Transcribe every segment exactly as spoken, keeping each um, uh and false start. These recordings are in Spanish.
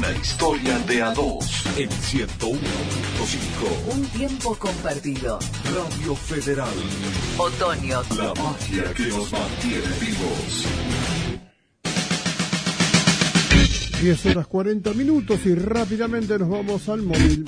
Una historia de a dos en ciento uno punto cinco. Un tiempo compartido. Radio Federal. Otoño. La magia que nos mantiene vivos. diez horas cuarenta minutos y rápidamente nos vamos al móvil.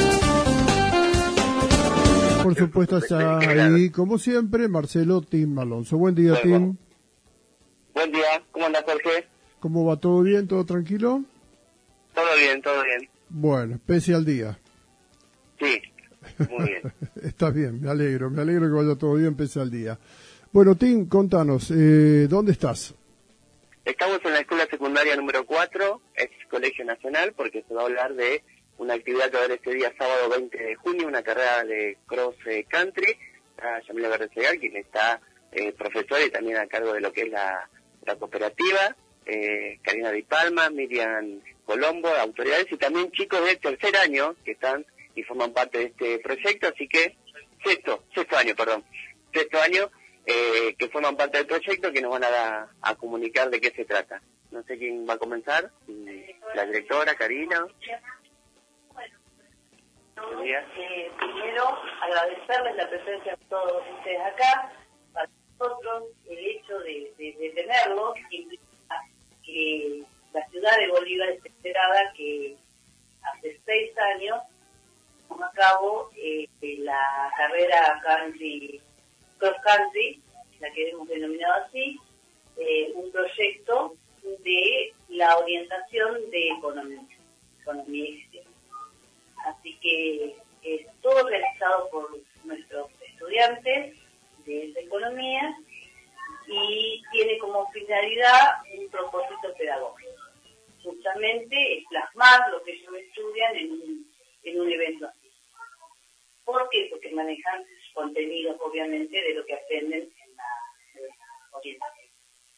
Por supuesto está ahí, como siempre, Marcelo Tim Alonso. Buen día, Tim. Buen día, ¿cómo anda, Jorge? ¿Cómo va? ¿Todo bien? ¿Todo tranquilo? Todo bien, todo bien. Bueno, pese al día. Sí, muy bien. Está bien, me alegro, me alegro que vaya todo bien pese al día. Bueno, Tim, contanos, eh, ¿dónde estás? Estamos en la escuela secundaria número cuatro, ex Colegio Nacional, porque se va a hablar de una actividad que va a haber este día sábado veinte de junio, una carrera de cross country. Está Yamila Berresegal, quien está eh, profesora y también a cargo de lo que es la, la cooperativa, eh, Karina Di Palma, Miriam Colombo, autoridades y también chicos de tercer año que están y forman parte de este proyecto, así que sexto, sexto año, perdón, sexto año eh, que forman parte del proyecto, que nos van a, a comunicar de qué se trata. No sé quién va a comenzar, la directora, Karina. Eh, primero, agradecerles la presencia de todos ustedes acá. Para nosotros, el hecho de, de, de tenerlos implica que la ciudad de Bolívar es esperada que hace seis años tomó a cabo eh, la carrera country, cross country, la que hemos denominado así, eh, un proyecto de la orientación de economía, economía y sistema. Así que es todo realizado por nuestros estudiantes de esa economía y tiene como finalidad un propósito pedagógico. Justamente es plasmar lo que ellos estudian en un, en un evento así. ¿Por qué? Porque manejan contenidos, obviamente, de lo que aprenden en la, en la orientación.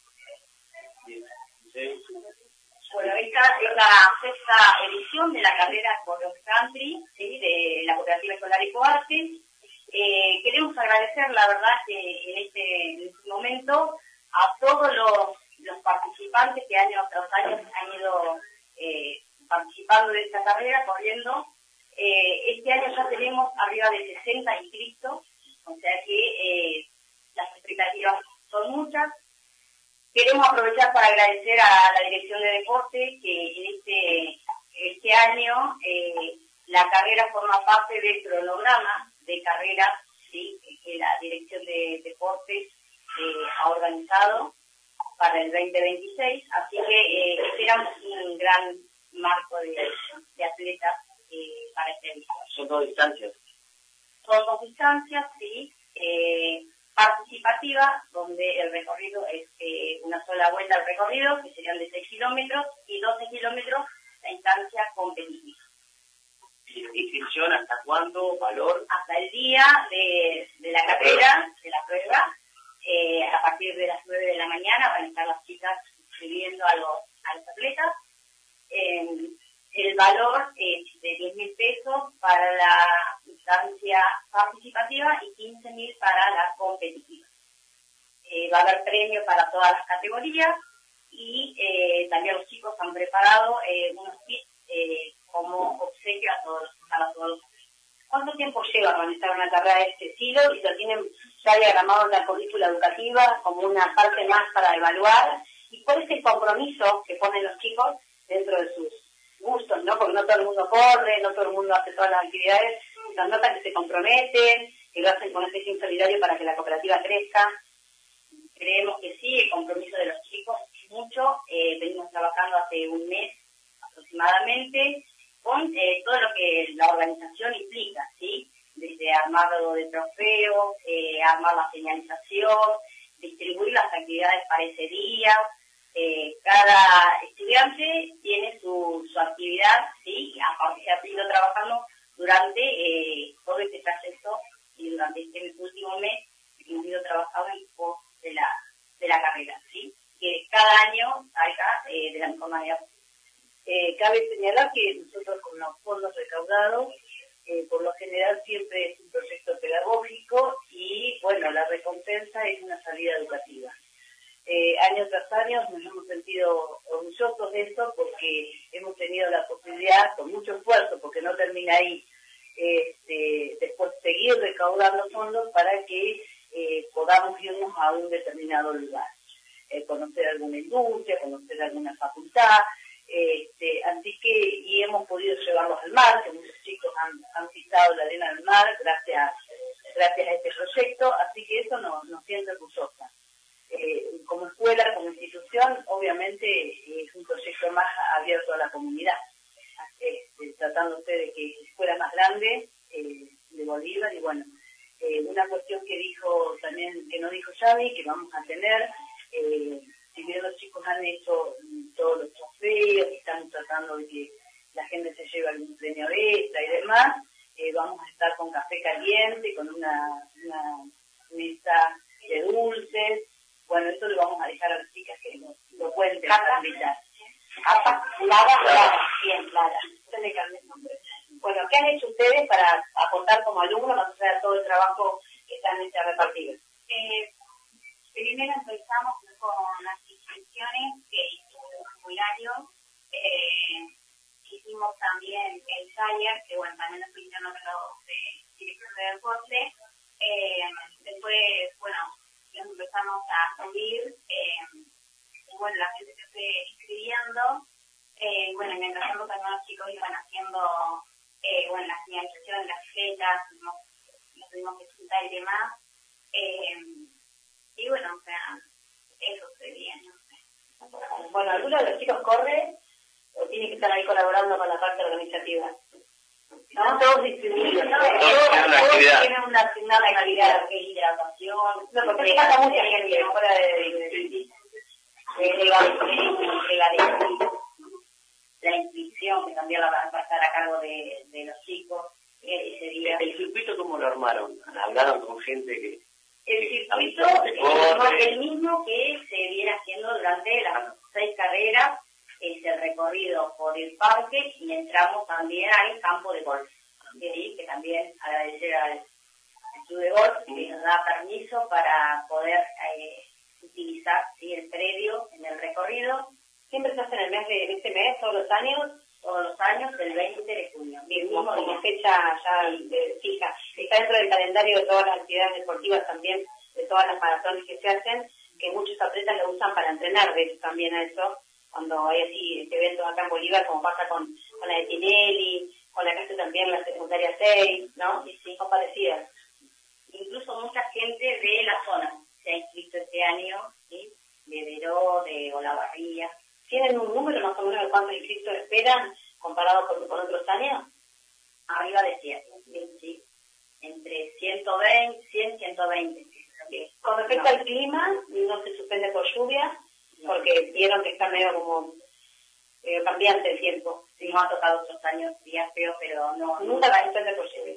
Bueno, esta es la sexta edición de la carrera Cross Country, ¿sí?, de la Cooperativa Escolar Ecoarte. Eh, queremos agradecer, la verdad, que en este, en este momento a todos los, los participantes que año tras año han ido eh, participando de esta carrera, corriendo. Eh, este año ya tenemos arriba de sesenta inscritos, o sea que eh, las expectativas son muchas. Queremos aprovechar para agradecer a la Dirección de Deporte que en este, este año eh, la carrera forma parte del cronograma de carreras, ¿sí?, que la Dirección de Deportes eh, ha organizado para el veinte veintiséis, así que eh, esperamos un gran marco de, de atletas eh, para este año. ¿Son dos distancias? Son dos distancias, sí. Eh, participativa, donde el recorrido es eh, una sola vuelta al recorrido, que serían de seis kilómetros, y doce kilómetros la instancia competitiva. ¿Inscripción hasta cuándo? ¿Valor? Hasta el día de, de la carrera, de la prueba, eh, a partir de las nueve de la mañana van a estar las chicas inscribiendo a los, a los atletas. Eh, el valor es de diez mil pesos para la instancia participativa y quince mil para la competitiva. Eh, va a haber premios para todas las categorías y eh, también los chicos han preparado eh, unos kits eh, como obsequio a todos, para todos los atletas. ¿Cuánto tiempo lleva a organizar una carrera de este estilo? Y lo tienen ya diagramado en la currícula educativa como una parte más para evaluar. ¿Y cuál es el compromiso que ponen los chicos dentro de sus gustos, ¿no? Porque no todo el mundo corre, no todo el mundo hace todas las actividades, las notas que se comprometen, que lo hacen con este fin solidario para que la cooperativa crezca. Creemos que sí, el compromiso de los chicos es mucho. Eh, venimos trabajando hace un mes aproximadamente con eh, todo lo que la organización implica, ¿sí? Desde armado de trofeos, eh, armar la señalización, distribuir las actividades para ese día. Eh, cada estudiante tiene su, su actividad, ¿sí? Aparte se ha ido trabajando durante eh, todo este trayecto y durante este último mes hemos ido trabajando en pos de la, de la carrera, ¿sí? Que cada año salga eh, de la mejor manera posible. Eh, cabe señalar que nosotros con los fondos recaudados, eh, por lo general siempre es un proyecto pedagógico y, bueno, la recompensa es una salida educativa. eh, año tras año nos hemos sentido orgullosos de eso porque hemos tenido la posibilidad, con mucho esfuerzo, porque no termina ahí, este, después seguir recaudando fondos para que eh, podamos irnos a un determinado lugar, eh, conocer alguna industria, conocer alguna facultad, este, así que, y hemos podido llevarlos al mar, que muchos chicos han, han pisado la arena del mar gracias, gracias a este proyecto, así que eso nos, nos siente orgullosa. Eh, como escuela, como institución, obviamente eh, es un proyecto más abierto a la comunidad, este, tratándose de que fuera más grande eh, de Bolívar. Y bueno, eh, una cuestión que dijo también, que no dijo Yami, que vamos a tener, eh, si bien los chicos han hecho todos los trofeos y están tratando de que la gente se lleve algún premio extra y demás, eh, vamos a estar con café caliente, con una, una mesa de dulces. Bueno, esto lo vamos a dejar a las chicas que lo, lo cuenten para invitar. Lara, Lara, bien, Lara. Usted le cambié el nombre. Bueno, ¿qué han hecho ustedes para aportar como alumnos, más allá de todo el trabajo que están este, repartidos? Eh, primero empezamos con las inscripciones que hicimos un formulario. Eh, hicimos también el taller, que bueno, también nos pidieron los directores de deporte. Eh, después, bueno, empezamos a subir, eh, y bueno, la gente se fue inscribiendo, eh, bueno, mientras tanto también los chicos iban haciendo, eh, bueno, la señalización de las fechas, nos, nos tuvimos que juntar y demás, eh, y bueno, o sea, eso sería, no sé. Bueno, ¿alguno de los chicos corre o tiene que estar ahí colaborando con la parte organizativa? No, todos distribuidos, ¿no? Todos, todos tienen una asignada calidad, que es hidratación. No, porque pasa mucha gente fuera de la inscripción, que también va a estar a cargo de, de los chicos. Ese día. ¿El circuito cómo lo armaron? ¿Hablaron con gente que...? El circuito es el mismo que se viene haciendo durante las seis carreras. Es el recorrido por el parque y entramos también al campo de golf. De ahí que también agradecer al, al club de golf que nos da permiso para poder eh, utilizar ¿sí? el predio en el recorrido. Siempre se hace en el mes de en este mes, todos los años, todos los años, el veinte de junio. Bien, mismo como fecha ya eh, fija. Está dentro del calendario de todas las actividades deportivas también, de todas las maratones que se hacen, que muchos atletas lo usan para entrenar, de hecho también a eso. Cuando hay así eventos acá en Bolívar, como pasa con, con la de Tinelli, con la que hace también la secundaria seis, ¿no? Y sí, son parecidas. Incluso mucha gente de la zona se ha inscrito este año, ¿sí? De Veró, de Olavarría. ¿Tienen un número más o menos de cuántos inscritos esperan comparado con, con otros años? Arriba de cien, ¿sí? Entre ciento veinte, cien, ciento veinte. Con respecto no. al clima, no se suspende por lluvia, porque vieron que está medio como eh, cambiante el tiempo. Sí, nos ha tocado otros años días feos, pero no, nunca va a suspender por lluvia.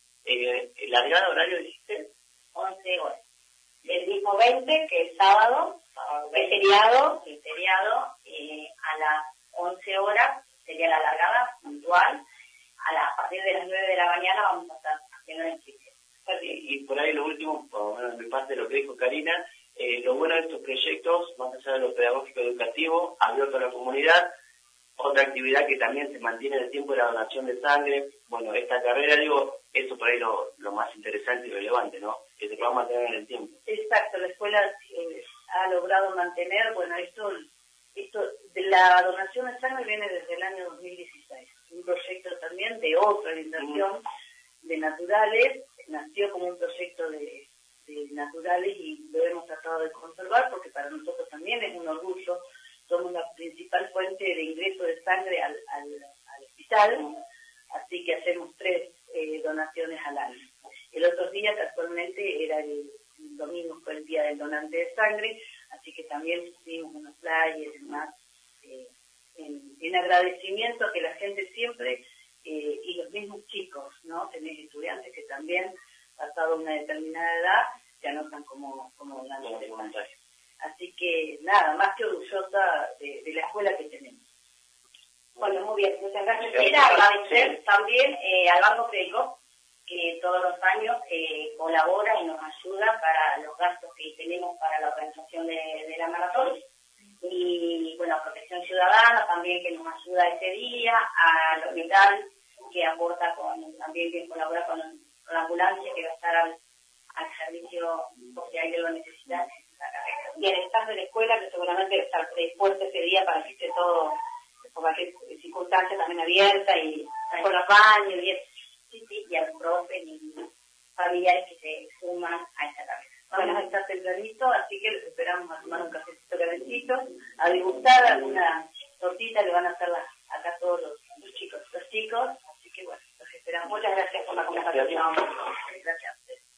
Eh, ¿La largada horario dijiste? once horas. El mismo veinte, que es sábado, el feriado, el feriado, eh, a las once horas sería la largada puntual. A, la, a partir de las nueve de la mañana vamos a estar haciendo el inscripción. Y, y por ahí lo último, por lo menos de parte de lo que dijo Karina, eh, lo bueno de estos proyectos, más allá de lo pedagógico educativo, abierto a la comunidad, otra actividad que también se mantiene en el tiempo es la donación de sangre. Bueno, esta carrera, digo, eso por ahí lo, lo más interesante y relevante, ¿no? Que se pueda mantener en el tiempo. Exacto, la escuela eh, ha logrado mantener, bueno, esto, esto de la donación de sangre viene desde el año dos mil dieciséis, un proyecto también de otra orientación mm. de naturales, nació como un proyecto de, de naturales y lo hemos tratado de conservar porque para nosotros también es un orgullo. Somos la principal fuente de ingreso de sangre al, al, al hospital, así que hacemos tres eh, donaciones al año. El otro día, casualmente, era el, el domingo, fue el día del donante de sangre, así que también pusimos unos flyers y demás, eh, en, en agradecimiento a que la gente siempre, eh, y los mismos chicos, ¿no? Tenés estudiantes que también, pasado una determinada edad, se anotan como, como donantes de sangre. Así que, nada, más que orgullosa de, de la escuela que tenemos. Bueno, muy bien, muchas gracias. Quisiera agradecer también eh, al Banco Crédico, que todos los años eh, colabora y nos ayuda para los gastos que tenemos para la organización de, de la maratón. Y bueno, Protección Ciudadana también, que nos ayuda ese día, a la Hospital, que aporta con, también que colabora con, con la ambulancia, que va a estar al, al servicio por si alguien lo necesita. Y el staff de la escuela, que seguramente está predispuesto ese día para que esté todo, por cualquier circunstancia también abierta, y con los baños, y, sí, sí, y a los profes y familiares que se suman a esta cabeza. Vamos a estar tempranito, así que los esperamos a tomar un cafecito calentito, a degustar alguna tortita que van a hacer las, acá todos los, los chicos, los chicos, así que bueno, los esperamos. Muchas gracias por la conversación. Gracias a ustedes.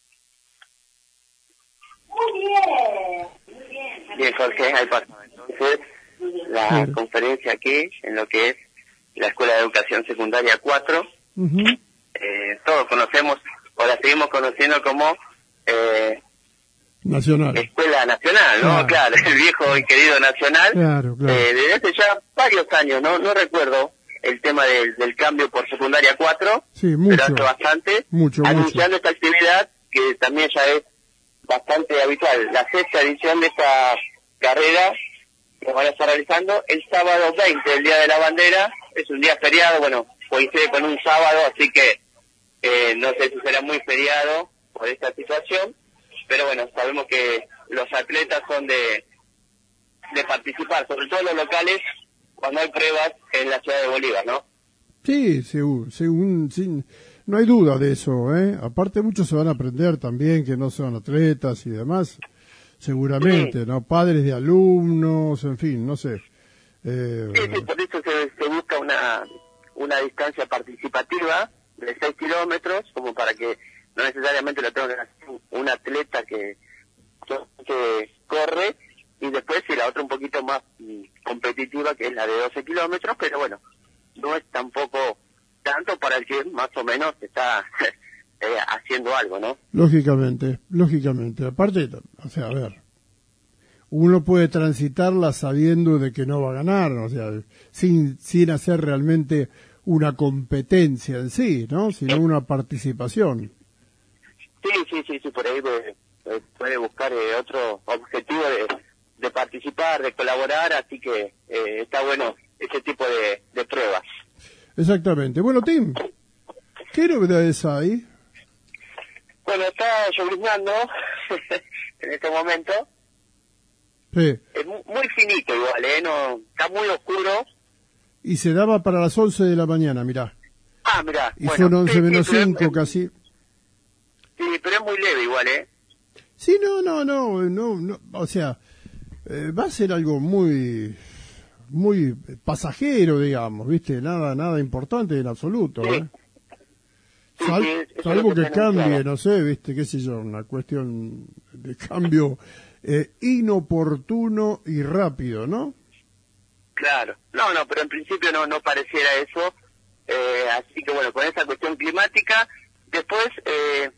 Muy bien, muy bien. Bien, Jorge, ahí pasa. Entonces, la Claro. conferencia aquí, en lo que es la Escuela de Educación Secundaria cuatro, Ujú. eh, todos conocemos, o la seguimos conociendo como eh, Nacional. Escuela Nacional, ¿no? Claro. Claro, el viejo y querido Nacional. Claro, claro. Eh, desde hace ya varios años, no no recuerdo el tema del, del cambio por Secundaria cuatro, Sí, mucho. pero hace bastante, Mucho, anunciando esta actividad que también ya es bastante habitual, la sexta edición de esta carrera que van a estar realizando el sábado veinte, el Día de la Bandera. Es un día feriado, bueno, coincide con un sábado, así que eh, no sé si será muy feriado por esta situación, pero bueno, sabemos que los atletas son de, de participar, sobre todo los locales, cuando hay pruebas en la ciudad de Bolívar, ¿no? Sí, según, según, sin, no hay duda de eso, ¿eh? Aparte muchos se van a aprender también que no son atletas y demás, seguramente, Sí. ¿no? Padres de alumnos, en fin, no sé. Eh, Sí, sí, por eso se, se busca una, una distancia participativa de seis kilómetros, como para que no necesariamente lo tenga que hacer un, un atleta que, que corre, y después si la otra un poquito más mm, competitiva, que es la de doce kilómetros, pero bueno, no es tampoco tanto para el que más o menos está eh, haciendo algo, ¿no? Lógicamente, lógicamente. Aparte, o sea, a ver, uno puede transitarla sabiendo de que no va a ganar, o sea, sin, sin hacer realmente una competencia en sí, ¿no? Sino una participación. Sí, sí, sí, sí, por ahí eh, eh, puede buscar eh, otro objetivo de, de participar, de colaborar, así que eh, está bueno ese tipo de, de pruebas. Exactamente. Bueno, Tim, ¿qué novedades hay? Bueno, está lloviznando en este momento, Sí. es mu- muy finito igual, ¿eh? No, está muy oscuro. Y se daba para las once de la mañana, mirá. Ah, mirá, Y bueno, son once sí, menos sí, pero es- cinco casi. Sí, pero es muy leve igual, ¿eh? Sí, no, no, no, no, no, o sea, eh, va a ser algo muy, muy pasajero, digamos, ¿viste? Nada, nada importante en absoluto, Sí. ¿eh? Sí, Sal- sí, eso es salvo lo que que se cambie, anunciaba. no sé, ¿viste? ¿Qué sé yo? Una cuestión de cambio eh, inoportuno y rápido, ¿no? Claro, no, no, pero en principio no, no pareciera eso, eh, así que bueno, con esa cuestión climática, después eh,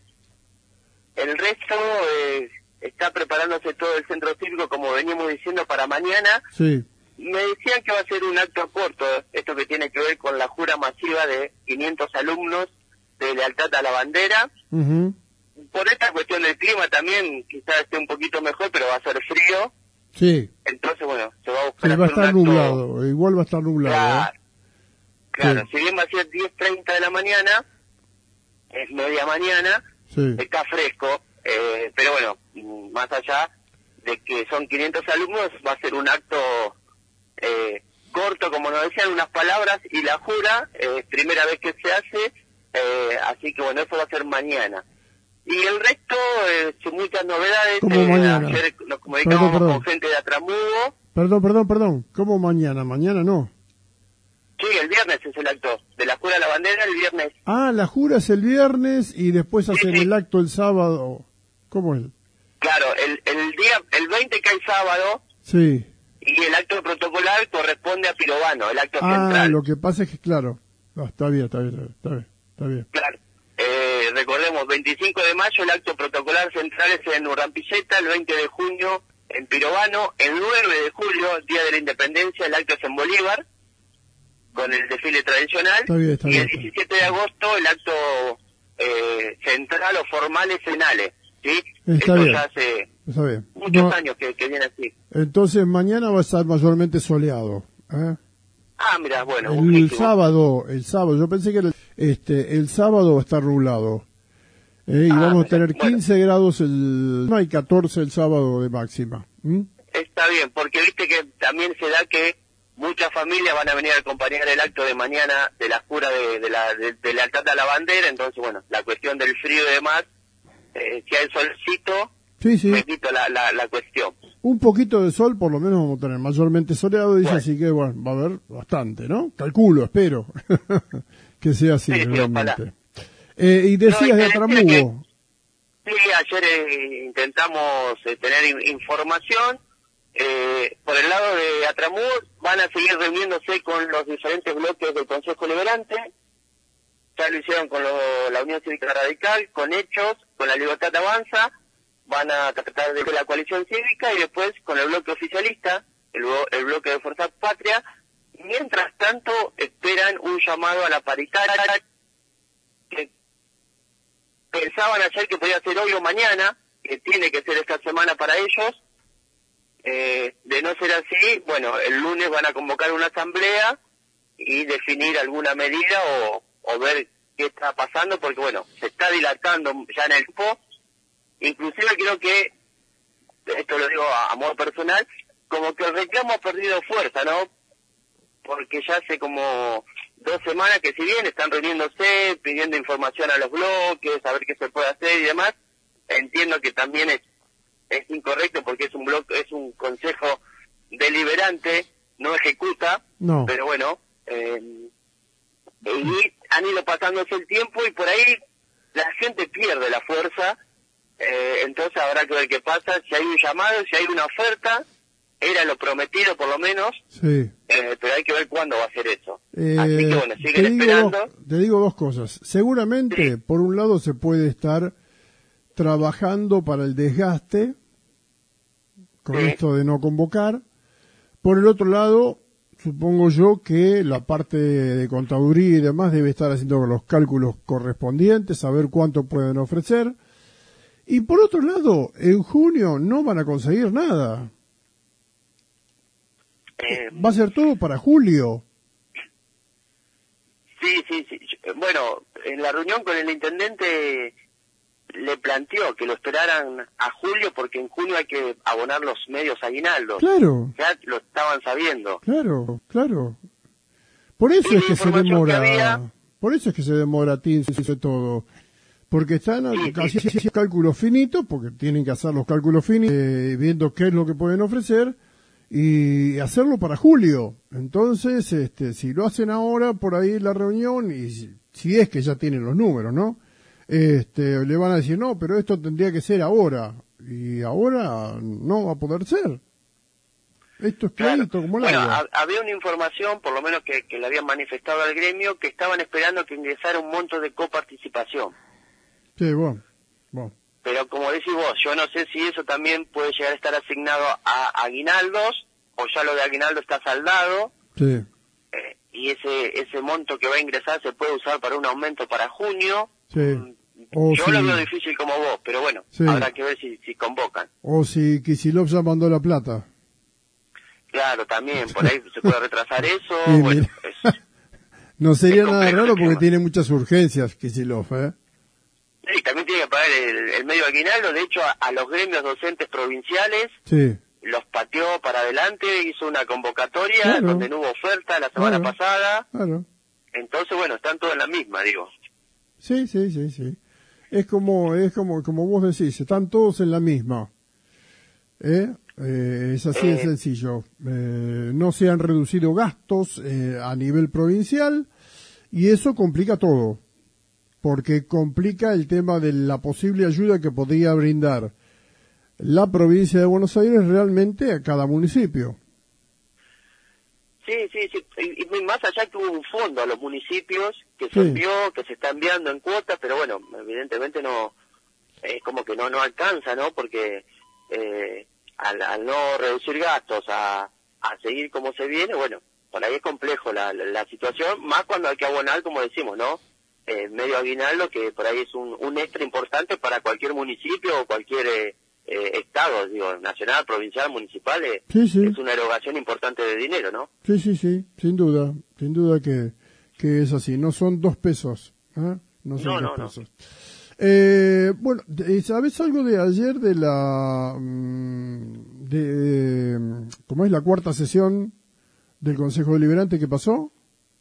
el resto eh, está preparándose todo el centro cívico, como veníamos diciendo, para mañana. Sí, Me decían que va a ser un acto corto, esto que tiene que ver con la jura masiva de quinientos alumnos de lealtad a la bandera. ujú, Por esta cuestión del clima también, quizás esté un poquito mejor, pero va a ser frío, sí, entonces bueno, se va a sí, buscar va a hacer un estar acto. nublado, igual va a estar nublado, Claro, ¿eh? claro. Sí. Si bien va a ser diez treinta de la mañana, es media mañana, Sí, está fresco, eh, pero bueno, mm, más allá de que son quinientos alumnos, va a ser un acto eh, corto, como nos decían, unas palabras, y la jura, eh, primera vez que se hace, eh, así que bueno, eso va a ser mañana. Y el resto, eh, sin muchas novedades, ¿Cómo eh, mañana? ayer nos comunicamos Perdón, perdón. con gente de Atramugo. Perdón, perdón, perdón, ¿cómo mañana? Mañana no. Sí, el viernes es el acto de la jura a la bandera, el viernes. Ah, la jura es el viernes y después Sí, hacen sí. el acto el sábado. ¿Cómo es? Claro, el, el día, el veinte cae sábado, Sí. y el acto protocolar corresponde a Pirobano, el acto Ah, central. lo que pasa es que, claro. Ah, está bien, está bien, está bien, está bien. Claro. Eh, recordemos, veinticinco de mayo el acto protocolar central es en Urrampilleta, el veinte de junio en Pirobano, el nueve de julio, Día de la Independencia, el acto es en Bolívar, con el desfile tradicional, Está bien, está y bien, el está bien. diecisiete de agosto el acto eh, eh, central o formal es Senale, ¿sí? Está Esto bien. ya hace Está bien. muchos No, años que, que viene así. entonces mañana va a estar mayormente soleado. ¿eh? Ah, mira, bueno, El buenísimo. sábado, el sábado, yo pensé que era el, este, el sábado va a estar nublado. ¿eh? Y Ah, vamos a mira, tener bueno. quince grados el, no hay catorce el sábado de máxima. ¿m? Está bien, porque viste que también se da que muchas familias van a venir a acompañar el acto de mañana de la jura de, de la de, de lealtad a la bandera, entonces bueno, la cuestión del frío y demás, eh, si hay solcito, Sí, sí. me quito la, la, la cuestión. Un poquito de sol por lo menos vamos a tener, mayormente soleado, dice, Bueno. así que bueno, va a haber bastante, ¿no? Calculo, espero que sea así, Sí, sí, realmente. ojalá. Eh, y decías No, y de te decía Atramugo. Sí, ayer eh, intentamos eh, tener in- información. Eh, por el lado de Atramugo van a seguir reuniéndose con los diferentes bloques del Consejo Liberante. Ya lo hicieron con lo- la Unión Cívica Radical, con Hechos, con la Libertad Avanza. Van a tratar de la coalición cívica y después con el bloque oficialista, el, blo- el bloque de Fuerza Patria. Mientras tanto, esperan un llamado a la paritaria que pensaban ayer que podía ser hoy o mañana, que tiene que ser esta semana para ellos. Eh, de no ser así, bueno, el lunes van a convocar una asamblea y definir alguna medida o, o ver qué está pasando, porque bueno, se está dilatando ya en el tiempo. Inclusive creo que, esto lo digo a, a modo personal, como que el reclamo ha perdido fuerza, ¿no? Porque ya hace como dos semanas que si bien están reuniéndose, pidiendo información a los bloques, a ver qué se puede hacer y demás, entiendo que también es, es incorrecto porque es un bloque, es un consejo deliberante, no ejecuta, No. pero bueno, eh, y han ido pasándose el tiempo y por ahí la gente pierde la fuerza, eh, entonces habrá que ver qué pasa, si hay un llamado, si hay una oferta, era lo prometido por lo menos, Sí. eh, pero hay que ver cuándo va a ser eso. Eh, Así que bueno, te, siguen digo esperando. dos, te digo dos cosas. Seguramente, Sí. por un lado, se puede estar trabajando para el desgaste, con Sí. esto de no convocar. Por el otro lado, supongo yo que la parte de contaduría y demás debe estar haciendo los cálculos correspondientes, saber cuánto pueden ofrecer. Y por otro lado, en junio no van a conseguir nada. Eh, Va a ser todo para julio. sí, sí, sí. Bueno, en la reunión con el intendente le planteó que lo esperaran a julio porque en junio hay que abonar los medios aguinaldos. Claro, Ya lo estaban sabiendo. claro, claro. Por eso Y es la que se información que demora, había- por eso es que se demora T I N S y todo. Porque están Sí, sí, haciendo cálculos finitos, porque tienen que hacer los cálculos finitos, eh, viendo qué es lo que pueden ofrecer, y hacerlo para julio. Entonces, este, si lo hacen ahora, por ahí la reunión, y si, si es que ya tienen los números, ¿no? Este, le van a decir, no, pero esto tendría que ser ahora. Y ahora no va a poder ser. Esto es Claro. clarito como el Bueno, agua. ha- había una información, por lo menos que, que le habían manifestado al gremio, que estaban esperando que ingresara un monto de coparticipación. Sí, bueno, bueno. Pero como decís vos, yo no sé si eso también puede llegar a estar asignado a aguinaldos, o ya lo de aguinaldo está saldado, Sí. eh, y ese ese monto que va a ingresar se puede usar para un aumento para junio. Sí. Mm, O yo si- lo veo difícil como vos, pero bueno, Sí. habrá que ver si, si convocan. O si Kicillof ya mandó la plata. Claro, también, por ahí se puede retrasar eso, Sí, bueno, mira. es- No sería Es nada complejo raro el porque tema. tiene muchas urgencias Kicillof, ¿eh? sí, también tiene que pagar el, el medio aguinaldo, de hecho a, a los gremios docentes provinciales Sí, los pateó para adelante, hizo una convocatoria Claro. donde no hubo oferta la semana Claro. pasada, claro. entonces bueno, están todos en la misma, digo. Sí, sí, sí, sí. Es como, es como, como vos decís, están todos en la misma. ¿Eh? Eh, es así de Eh. sencillo. Eh, no se han reducido gastos eh, a nivel provincial y eso complica todo. Porque complica el tema de la posible ayuda que podría brindar la provincia de Buenos Aires realmente a cada municipio. Sí, sí, sí, y, y más allá que hubo un fondo a los municipios que se Sí. envió, que se está enviando en cuotas, pero bueno, evidentemente no, es como que no no alcanza, ¿no? Porque eh, al, al no reducir gastos, a, a seguir como se viene, bueno, por ahí es complejo la, la, la situación, más cuando hay que abonar, como decimos, ¿no? eh, medio aguinaldo, que por ahí es un, un extra importante para cualquier municipio o cualquier eh, eh, estado, digo, nacional, provincial, municipal, eh, Sí, sí. es una erogación importante de dinero, ¿no? Sí, sí, sí, sin duda, sin duda que, que es así. No son dos pesos, ¿eh? No son No, dos no, pesos. Eh, bueno, de- ¿sabes algo de ayer de la, mm, de, mm, cómo es la cuarta sesión del Consejo Deliberante que pasó?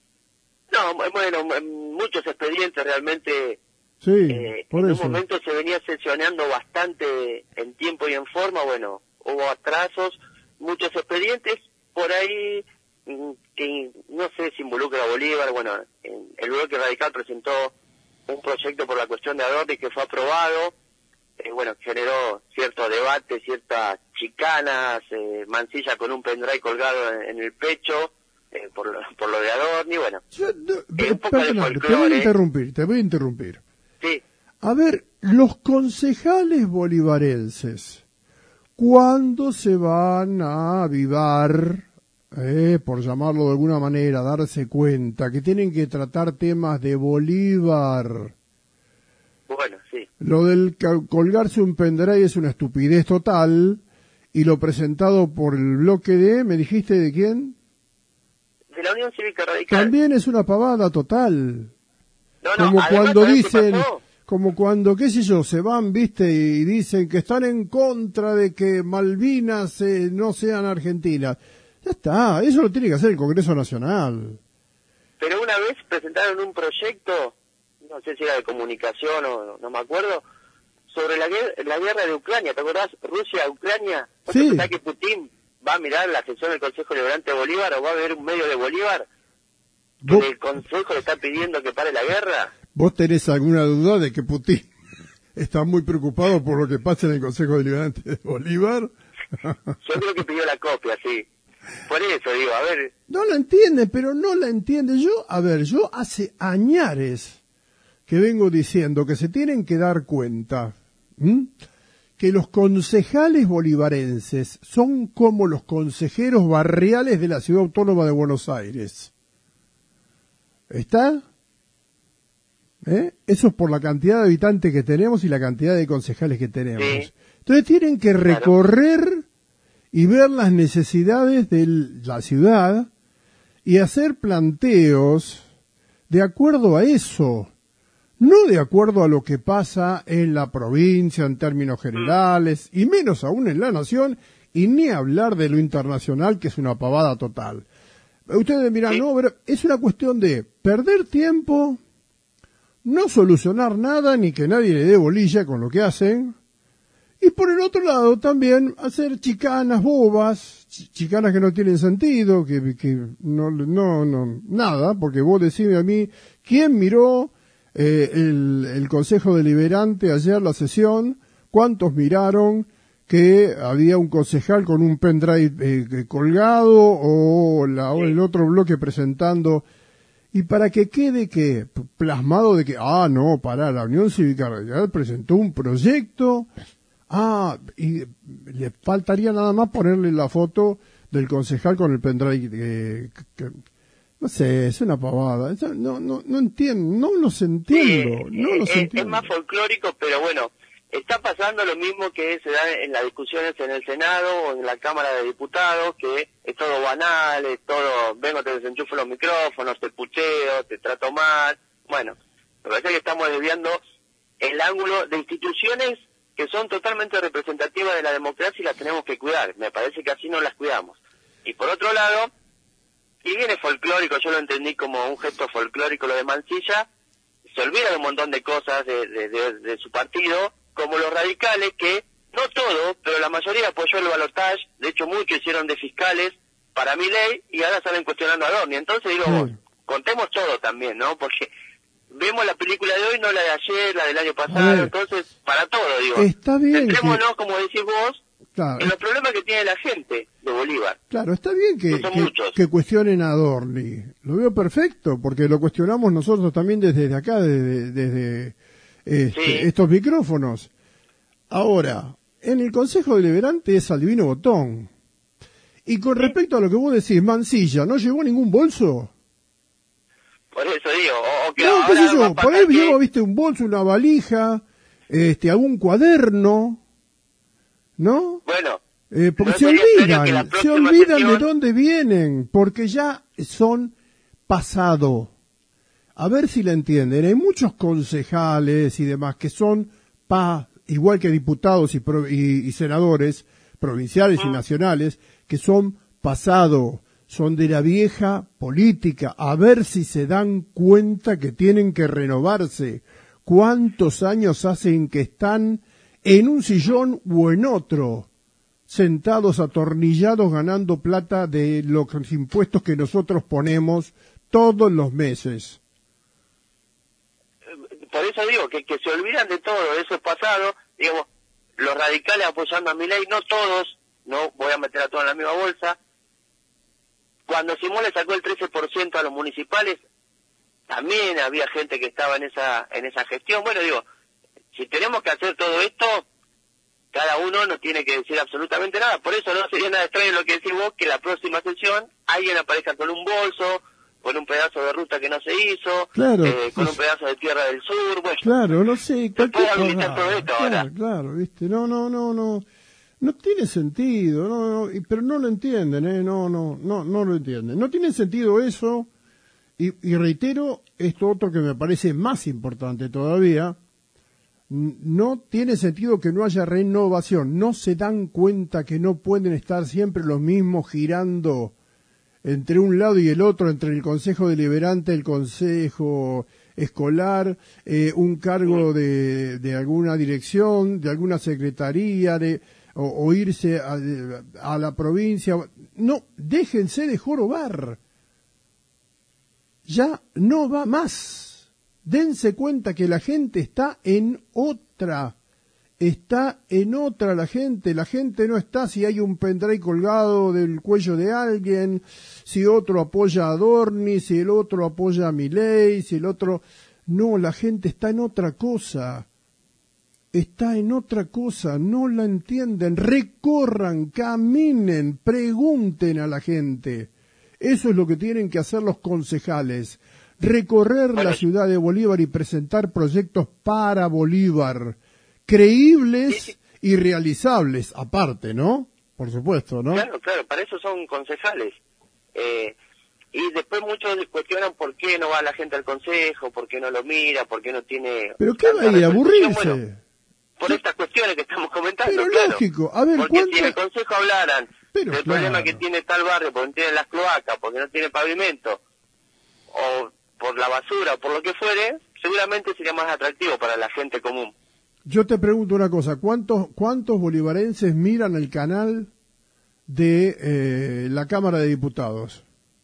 No, bueno, muchos expedientes realmente. Sí, Eh, por en eso. un momento se venía sesionando bastante en tiempo y en forma, bueno, hubo atrasos, muchos expedientes, por ahí, mm, que no sé si involucra a Bolívar, bueno, en- el bloque radical presentó un proyecto por la cuestión de Adorni que fue aprobado, eh, bueno, generó cierto debate, ciertas chicanas, eh, Mansilla con un pendrive colgado en, en el pecho, eh, por, lo, por lo de Adorni, bueno, Yo, no, Eh, un poco de perdona, te voy a folclore. interrumpir, te voy a interrumpir. sí. A ver, los concejales bolivarenses, ¿cuándo se van a avivar, eh, por llamarlo de alguna manera, darse cuenta que tienen que tratar temas de Bolívar? Bueno, sí. Lo del ca- colgarse un pendrive es una estupidez total, y lo presentado por el bloque de, ¿me dijiste de quién? De la Unión Cívica Radical. También es una pavada total. No, no, Como además, cuando ¿sabés qué dicen, pasó? como cuando, qué sé yo, se van, viste, y dicen que están en contra de que Malvinas eh, no sean argentinas. Ya está, eso lo tiene que hacer el Congreso Nacional. Pero una vez presentaron un proyecto, no sé si era de comunicación o no, no me acuerdo, sobre la, guer- la guerra de Ucrania. ¿Te acordás? Rusia-Ucrania. ¿Vos Sí. te pensás que Putin va a mirar la sesión del Consejo Liberante de Bolívar o va a ver un medio de Bolívar que ¿Vos, el Consejo le está pidiendo que pare la guerra? vos tenés alguna duda de que Putin está muy preocupado por lo que pasa en el Consejo Deliberante de Bolívar? Yo creo que pidió la copia, sí. Por eso digo, a ver, No la entiende, pero no la entiende. Yo, a ver, yo hace añares que vengo diciendo que se tienen que dar cuenta, ¿m? que los concejales bolivarenses son como los consejeros barriales de la Ciudad Autónoma de Buenos Aires. ¿Está? ¿Eh? Eso es por la cantidad de habitantes que tenemos y la cantidad de concejales que tenemos. Sí. Entonces tienen que recorrer y ver las necesidades de la ciudad y hacer planteos de acuerdo a eso, no de acuerdo a lo que pasa en la provincia en términos generales, y menos aún en la nación, y ni hablar de lo internacional, que es una pavada total. Ustedes miran, Sí. no, pero es una cuestión de perder tiempo, no solucionar nada, ni que nadie le dé bolilla con lo que hacen, y por el otro lado también hacer chicanas bobas, ch- chicanas que no tienen sentido, que, que no, no, no, nada, porque vos decime a mí, ¿quién miró eh, el, el Consejo Deliberante ayer, la sesión? ¿Cuántos miraron que había un concejal con un pendrive eh, colgado o, la, o el otro bloque presentando? Y para que quede que plasmado de que, ah, no, pará, la Unión Cívica Radical presentó un proyecto. Ah, y le faltaría nada más ponerle la foto del concejal con el pendrive. Eh, que, que- no sé, es una pavada. Eso no, no, no entiendo, no los entiendo, Eh, no eh, los es, entiendo. es más folclórico, pero bueno, está pasando lo mismo que se da en las discusiones en el Senado o en la Cámara de Diputados, que es todo banal, es todo, vengo, te desenchufo los micrófonos, te pucheo, te trato mal. Bueno, me parece que estamos desviando el ángulo de instituciones que son totalmente representativas de la democracia y las tenemos que cuidar. Me parece que así no las cuidamos. Y por otro lado, si bien es folclórico, yo lo entendí como un gesto folclórico lo de Mansilla, se olvida de un montón de cosas de, de, de, de su partido, como los radicales, que no todo, pero la mayoría apoyó el balotaje, de hecho muchos hicieron de fiscales para mi ley y ahora salen cuestionando a Adorni. Entonces digo, Sí. contemos todo también, ¿no? Porque vemos la película de hoy, no la de ayer, la del año A pasado, ver. entonces para todo digo. Está bien que- Centrémonos, como decís vos, Claro, en los problemas que tiene la gente de Bolívar. claro, está bien que, No son que, muchos. que cuestionen a Adorni. Lo veo perfecto, porque lo cuestionamos nosotros también desde acá, desde, desde este, Sí. estos micrófonos. Ahora, en el Consejo Deliberante es al divino botón. Y con respecto a lo que vos decís, Mansilla, ¿no llevó ningún bolso? Por eso digo. O, o que No, qué sé ahora va yo, a por ahí pasar que- llevo, viste, un bolso, una valija, este, algún cuaderno, ¿no? Bueno, Eh, porque no se sería extraño que la olvidan, se próxima olvidan de sesión- dónde vienen, porque ya son pasado. A ver si la entienden. Hay muchos concejales y demás que son pa, igual que diputados y, pro- y, y senadores provinciales y nacionales, que son pasado, son de la vieja política. A ver si se dan cuenta que tienen que renovarse. ¿Cuántos años hacen que están en un sillón o en otro, sentados atornillados ganando plata de los impuestos que nosotros ponemos todos los meses? por eso digo que, que se olvidan de todo, de eso es pasado, digamos, los radicales apoyando a Milei, no todos, no voy a meter a todos en la misma bolsa. Cuando Simón le sacó el trece por ciento a los municipales, también había gente que estaba en esa en esa gestión. Bueno, digo, si tenemos que hacer todo esto, cada uno no tiene que decir absolutamente nada. Por eso no sería nada extraño lo que decís vos, que la próxima sesión alguien aparezca con un bolso, con un pedazo de ruta que no se hizo, Claro, eh, con sí. un pedazo de tierra del sur, bueno. Claro, no sé, cualquier puede habilitar cosa. todo esto Claro, ahora. claro, viste, no, no, no, no, no tiene sentido, no, no, y- pero no lo entienden, eh, no, no, no, no lo entienden. No tiene sentido eso, y, y reitero esto otro que me parece más importante todavía, n- no tiene sentido que no haya renovación, no se dan cuenta que no pueden estar siempre los mismos girando entre un lado y el otro, entre el Consejo Deliberante, el Consejo Escolar, eh, un cargo de, de alguna dirección, de alguna secretaría, de, o, o irse a, a la provincia. No, déjense de jorobar. Ya no va más. Dense cuenta que la gente está en otra. Está en otra la gente, la gente no está si hay un pendrive colgado del cuello de alguien, si otro apoya a Adorni, si el otro apoya a Milei, si el otro... No, la gente está en otra cosa, está en otra cosa, no la entienden, recorran, caminen, pregunten a la gente. Eso es lo que tienen que hacer los concejales, recorrer la ciudad de Bolívar y presentar proyectos para Bolívar, creíbles y realizables, aparte, ¿no? Por supuesto, ¿no? Claro, claro, para eso son concejales. Eh, y después muchos cuestionan por qué no va la gente al consejo, por qué no lo mira, por qué no tiene... ¿Pero qué va a tanta ir a repercusión. aburrirse? Bueno, por estas cuestiones que estamos comentando, Pero claro. lógico, a ver, Porque ¿cuánto- si en el consejo hablaran Pero del claro. problema que tiene tal barrio, porque no tiene las cloacas, porque no tiene pavimento, o por la basura, o por lo que fuere, seguramente sería más atractivo para la gente común. Yo te pregunto una cosa, ¿cuántos, cuántos bolivarenses miran el canal de eh, la Cámara de Diputados?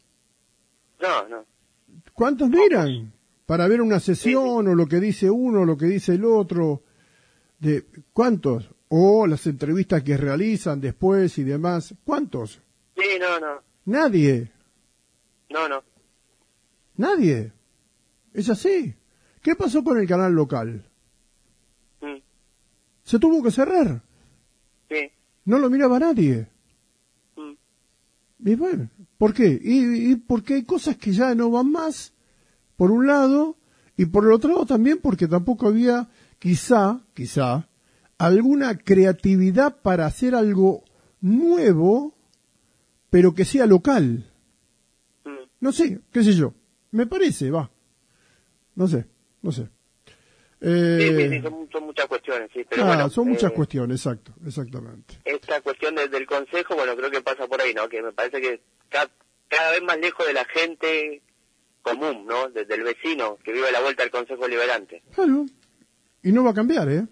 No, no. ¿Cuántos miran? Para ver una sesión o lo que dice uno, o lo que dice el otro. De, ¿Cuántos? O las entrevistas que realizan después y demás. ¿Cuántos? Sí, no, no. Nadie. No, no. Nadie. Es así. ¿Qué pasó con el canal local? Mm, Se tuvo que cerrar. sí. No lo miraba nadie. Mm. Y bueno, ¿por qué? Y, y porque hay cosas que ya no van más, por un lado, y por el otro lado también porque tampoco había, quizá, quizá, alguna creatividad para hacer algo nuevo, pero que sea local. Mm. No sé, qué sé yo. Me parece, va. No sé, no sé. Eh, Sí, sí, sí, son, son muchas cuestiones, sí. Pero ah, bueno, son muchas eh, cuestiones, exacto, exactamente. esta cuestión de- del consejo, bueno, creo que pasa por ahí, ¿no? Que me parece que cada, cada vez más lejos de la gente común, ¿no? De- del vecino que vive a la vuelta al consejo liberante. Claro. Y no va a cambiar, ¿eh?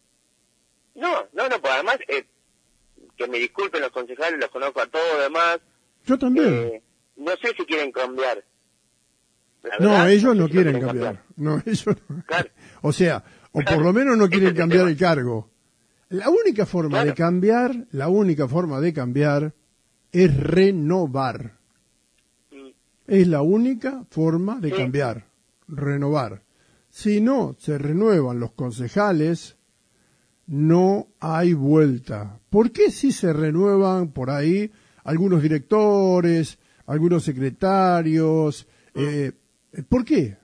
No, no, no, pues además, eh, que me disculpen los concejales, los conozco a todos, además. Yo también. Eh, no sé si quieren cambiar. La No, verdad, ellos sé no si lo quieren cambiar. No, ellos no. Claro. O sea, o por Claro. lo menos no Ese quieren es el cambiar tema. el cargo. La única forma Claro. de cambiar, la única forma de cambiar es renovar. Mm, Es la única forma de Sí. cambiar, renovar. Si no se renuevan los concejales, no hay vuelta. ¿Por qué si se renuevan por ahí algunos directores, algunos secretarios, eh, ¿Por qué?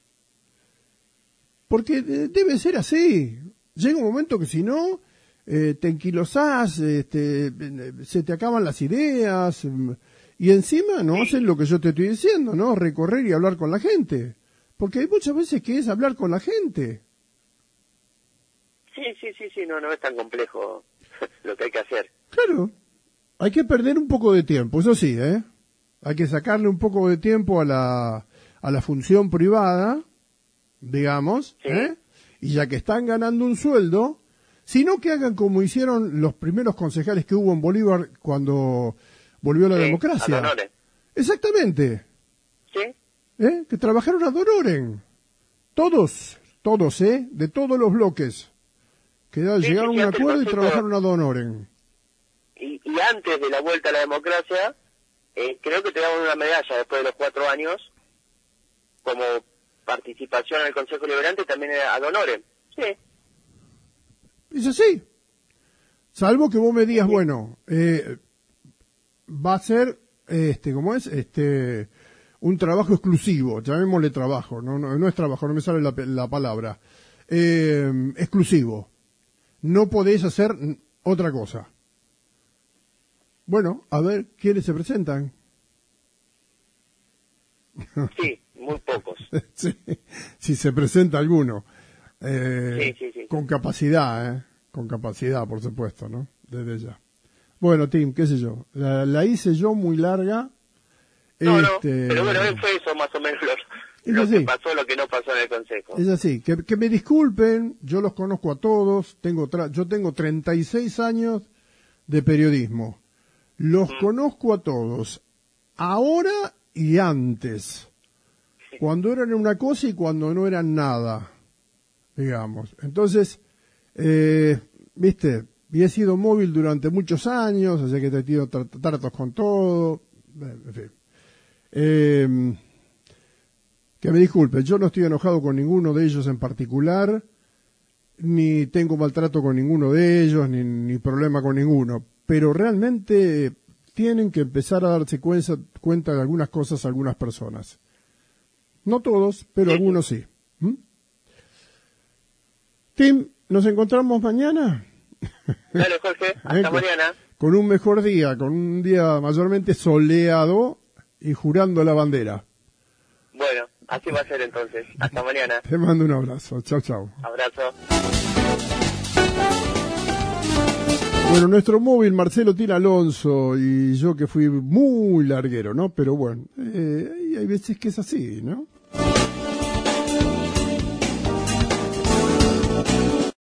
Porque debe ser así. Llega un momento que si no, eh, te enquilosás, este, se te acaban las ideas, y encima no hacen lo que yo te estoy diciendo, ¿no? Recorrer y hablar con la gente. Porque hay muchas veces que es hablar con la gente. Sí, sí, sí, sí, no, no es tan complejo lo que hay que hacer. Claro. Hay que perder un poco de tiempo, eso sí, ¿eh? Hay que sacarle un poco de tiempo a la, a la función privada, digamos, Sí. ¿eh? Y ya que están ganando un sueldo, sino que hagan como hicieron los primeros concejales que hubo en Bolívar cuando volvió la Sí, democracia. ad honorem. Exactamente. Sí, ¿Eh? Que trabajaron ad honorem. Todos, todos, ¿eh? De todos los bloques. Que Sí, llegaron sí, sí, a un antes el acuerdo y concepto- trabajaron ad honorem. y, y antes de la vuelta a la democracia, eh, creo que te daban una medalla después de los cuatro años, como participación en el Consejo Liberante, también era ad honorem. Sí, Es así. Salvo que vos me digas, bueno, eh, va a ser, este, ¿cómo es? Este, un trabajo exclusivo, llamémosle trabajo, no, no, no es trabajo, no me sale la, la palabra. Eh, exclusivo. No podés hacer otra cosa. Bueno, a ver, ¿quiénes se presentan? sí, muy pocos. Sí, si se presenta alguno. Eh, Sí, sí, sí. Con capacidad, ¿eh? Con capacidad, por supuesto, ¿no? Desde ya. Bueno, Tim, qué sé yo. La, la hice yo muy larga. No, este, no, pero bueno, fue eso más o menos lo, Es lo así. que pasó, lo que no pasó en el Consejo. Es así, que, que me disculpen, yo los conozco a todos, tengo tra- yo tengo treinta y seis años de periodismo. Los Mm. conozco a todos, ahora y antes, cuando eran una cosa y cuando no eran nada, digamos. Entonces, eh, viste, y he sido móvil durante muchos años, así que he tenido tra- tratos con todo, en fin. Eh, que me disculpen, yo no estoy enojado con ninguno de ellos en particular, ni tengo maltrato con ninguno de ellos, ni, ni problema con ninguno, pero realmente tienen que empezar a darse cuenta, cuenta de algunas cosas algunas personas. No todos, pero Sí. algunos sí. ¿Mm? Tim, ¿nos encontramos mañana? Dale, Jorge, hasta Eh, con- mañana. Con un mejor día, con un día mayormente soleado y jurando la bandera. Bueno, así va a ser entonces. Hasta mañana. Te mando un abrazo. Chao, chao. Abrazo. Bueno, nuestro móvil, Marcelo Tira Alonso, y yo que fui muy larguero, ¿no? Pero bueno, eh, hay veces que es así, ¿no?